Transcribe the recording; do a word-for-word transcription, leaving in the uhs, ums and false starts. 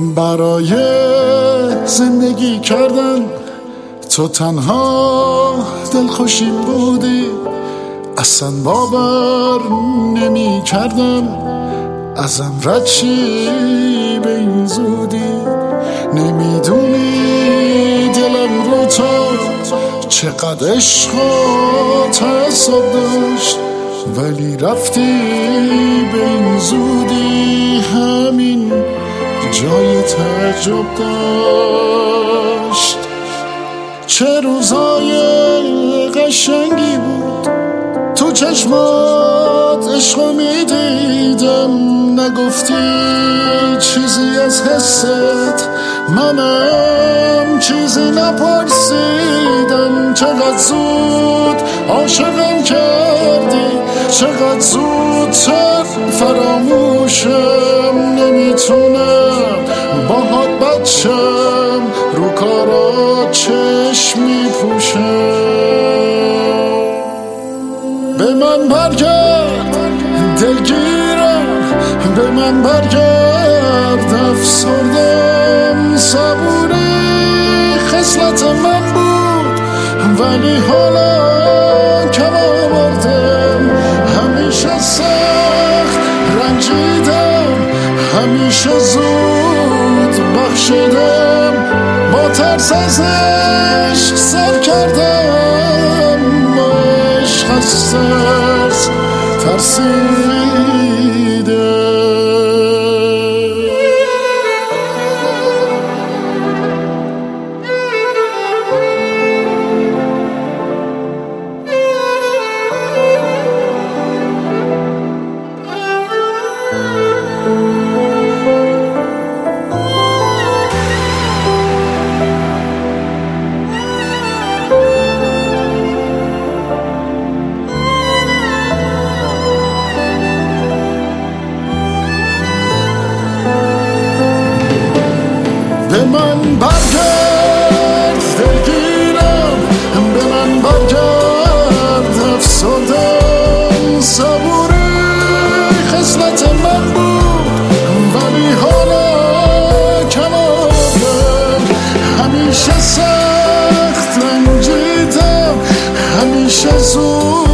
برای زندگی کردن تو تنها دلخوشیم بودی، اصلا باور نمی کردم ازم رد چی به این زودی. نمیدونی دلم رو تو چقدر عشق و تعصب داشت، ولی رفتی به این زودی، همین جای تعجب داشت. چه روزای قشنگی بود تو چشمات عشقو میدیدم، نگفتی چیزی از حست، منم چیزی نپرسیدم. چقدر زود عاشقم کردی، چقدر زودتر فراموشم، نمیتونم باهات بچم، رو کارا چشم میپوشم. به من برگرد دلگیرم، به من برگرد افسردم، صبوری خصلت من بود ولی حالا کم آوردم. همیشه سخت رنجیدم، همیشه زود بخشیدم، با ترس از عشق سر کردم، با عشق از ترس ترسیدم. به من برگرد دلگیرم، به من برگرد افسردم، صبوری خصلت من بود ولی حالا کم آوردم. همیشه سخت رنجیدم، همیشه زود